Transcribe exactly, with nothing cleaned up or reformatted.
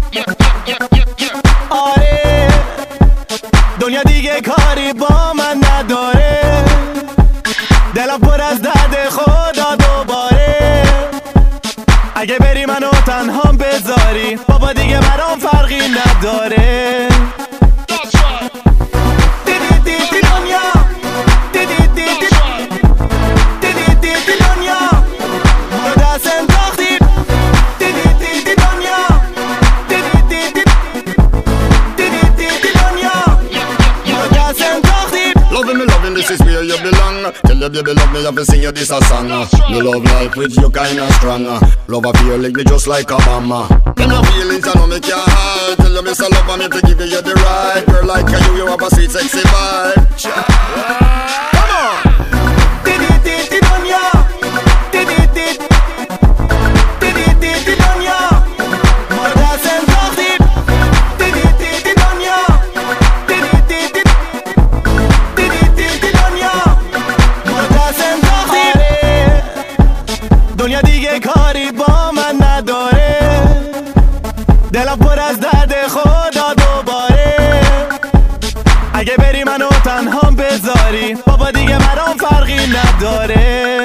آره دنیا دیگه کاری با من نداره، دلم پر از درد خدا دوباره. اگه بری منو تنها بذاری بابا دیگه برام فرقی نداره. This is where you belong. Tell your baby love me, have to sing you this a song. Me love life with you kinda strong. Love a feel like me just like Obama. Them no feelings I know make your heart. Tell you miss a love and me to give you the right. Girl like you, you have a sweet sexy vibe. Come on. دنیا دیگه کاری با من نداره، دلم پر از درد خدا دوباره. اگه بری منو تنها بذاری بابا دیگه برام فرقی نداره.